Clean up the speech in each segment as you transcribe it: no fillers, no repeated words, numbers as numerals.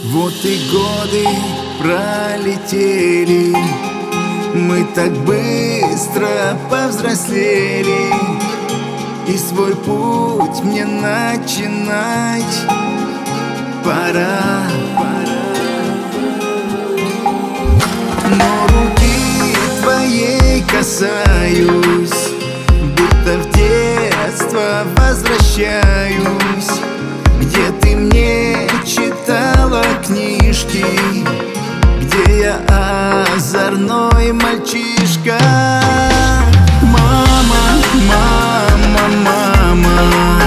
Вот и годы пролетели, мы так быстро повзрослели, и свой путь мне начинать пора. Но руки твоей касаюсь, будто в детство возвращаюсь, где ты мне читала книжки, где я озорной мальчишка. Мама, мама, мама,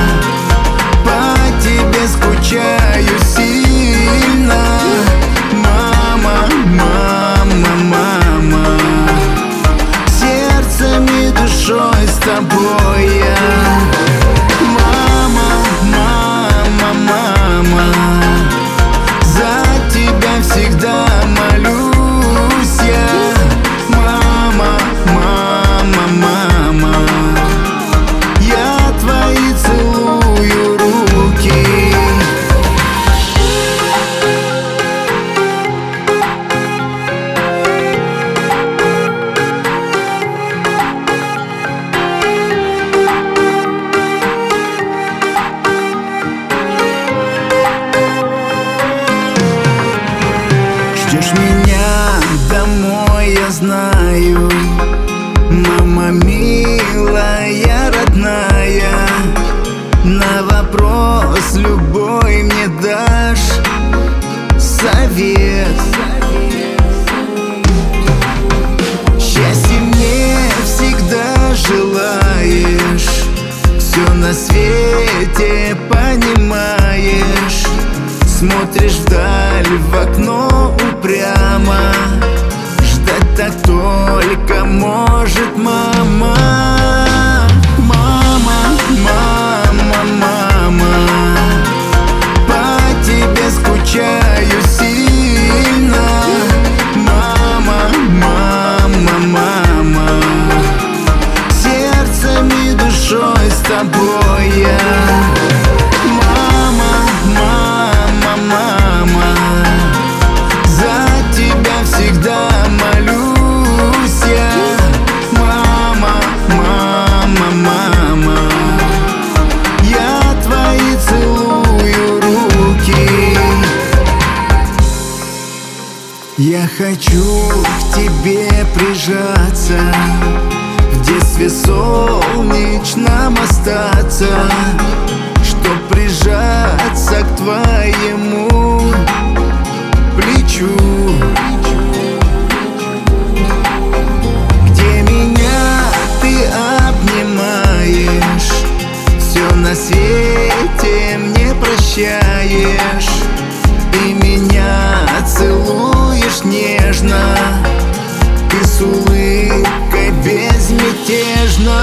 по тебе скучаю сильно. Мама, мама, мама, сердцем и душой с тобой я. Мама, мама, мама, за тебя всегда молюсь я. Мама, мама, мама, я твои целую руки. Ждешь меня домой, я знаю, мама милая, родная. На вопрос любой мне дашь совет. Счастье мне всегда желаешь, все на свете понимаешь. Смотришь вдаль в окно упрямо, ждать так только может мама. Мама, мама, мама, по тебе скучаю сильно. Мама, мама, мама, сердцем и душой с тобой я. Мама, мама, за тебя всегда молюсь я. Мама, мама, мама, я твои целую руки. Я хочу к тебе прижаться, в детстве солнечном остаться, чтоб прижаться к твоему плечу, где меня ты обнимаешь, все на свете мне прощаешь, и меня целуешь нежно, ты с улыбкой безмятежной.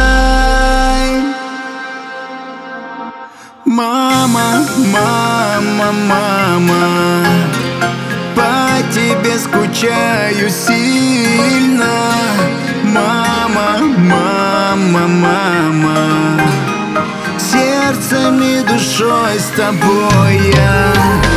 Мама, мама, мама, по тебе скучаю сильно. Мама, мама, мама, сердцем и душой с тобой я.